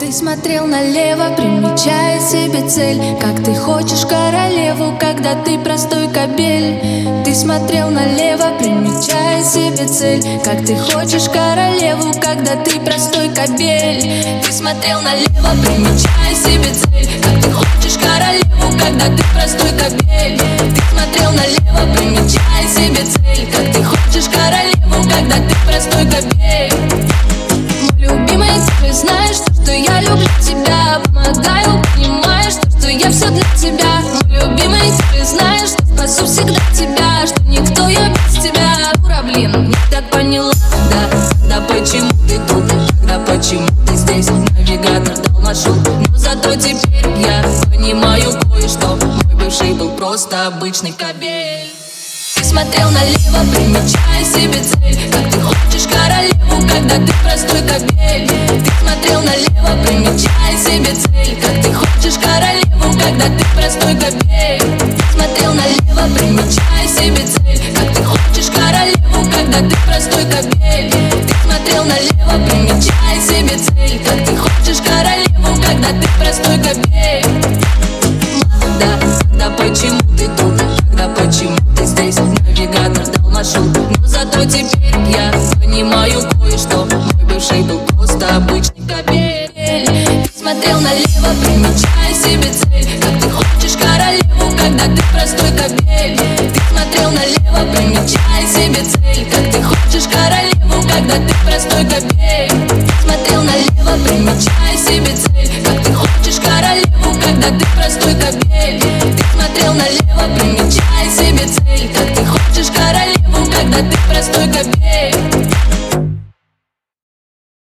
Ты смотрел налево, примечая себе цель. Как ты хочешь королеву, когда ты простой кобель. Ты смотрел налево, примечая себе цель. Как ты хочешь королеву, когда ты простой кобель. Ты смотрел налево, примечая себе цель. Как ты хочешь королеву, когда ты простой кобель. Ты смотрел налево, примечая себе цель. Как ты хочешь королеву, когда ты простой кобель. Любимый, ты знаешь, что я люблю тебя. Помогаю, понимаешь, что я все для тебя. Мой любимый, ты знаешь, что спасу всегда тебя. Что никто я без тебя. Дура, блин, не так поняла. Да почему ты тут? Да почему ты здесь? Навигатор дал маршрут, но зато теперь я понимаю кое-что. Мой бывший был просто обычный кобель. Ты смотрел налево, примечая себе цель. Как ты хочешь королеву, когда ты простой кобель. Ты смотрел налево, примечая себе цель. Как ты хочешь королеву, когда ты простой кобель. Ты смотрел налево, примечая себе цель. Как ты хочешь королеву, когда ты простой кобель. Ты смотрел налево, примечая себе цель. Как ты хочешь королеву, когда ты простой кобель. Да почему ты тут? Да почему ты здесь? Навигатор дал маршрут, но зато теперь я понимаю кое-что. Мой бывший был просто обычный кобель. Ты смотрел налево, примечая себе цель. Как ты хочешь королеву, когда ты простой кобель. Ты смотрел налево, примечая себе цель. Как ты хочешь королеву, когда ты простой кобель. Ты смотрел налево, примечая себе цель. Как ты хочешь королеву, когда ты простой кобель. Ты смотрел налево, примечая себе цель. Как ты хочешь королеву, когда ты простой кобель.